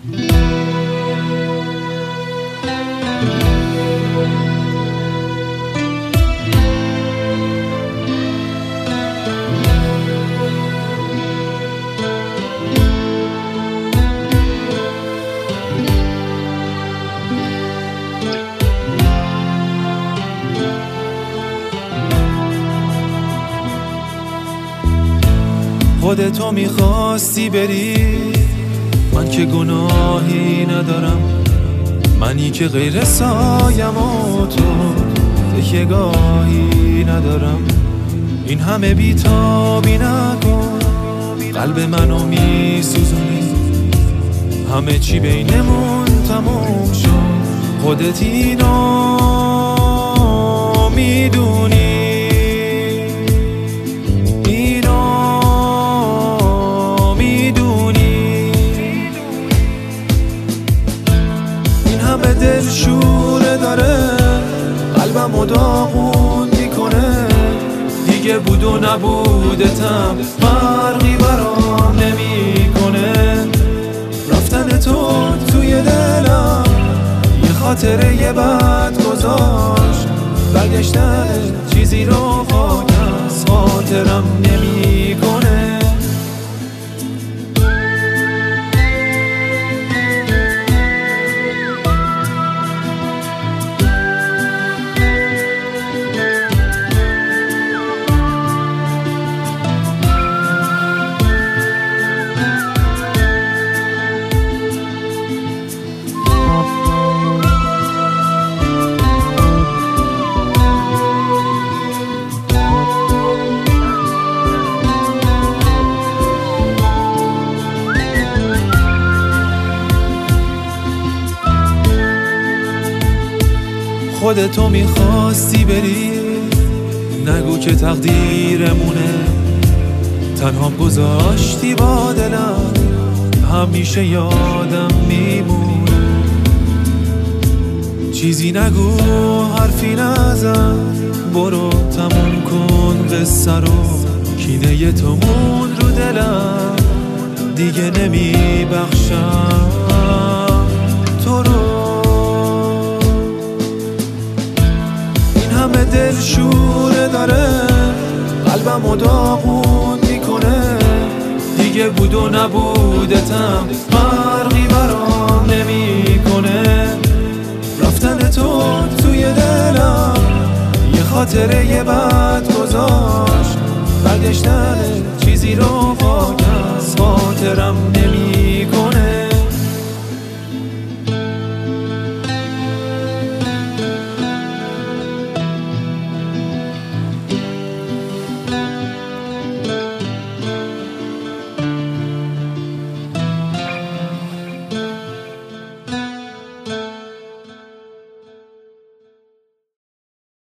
خودتو میخواستی بری، من که گناهی ندارم، منی که غیر سایم و تو تکیه‌گاهی ندارم. این همه بیتابی نکن، قلب منو میسوزونی، همه چی بینمون تموم شد، خودت اینو میدونی. دل شوره داره، قلبمو داغون میکنه، دیگه بود و نبودتم فرقی برام نمیکنه. رفتن تو توی دلم یه خاطره یه بد گذاشت، برگشتن چیزی رو پاک از خاطرم نمیکنه. خودتو میخواستی بری، نگو که تقدیرمونه، تنهام گذاشتی با دلم، همیشه یادم میمونه. چیزی نگو حرفی نزن، برو تموم کن قصه رو، کینه تو مون رو دلم، دیگه نمیبخشم تو رو. همه دل شوره داره، قلبمو داغون میکنه، دیگه بود و نبودتم فرقی برام نمیکنه. رفتن تو توی دلم یه خاطره یه بد گذاشت، برگشتن چیزی رو پاک از خاطرم نمیکنه.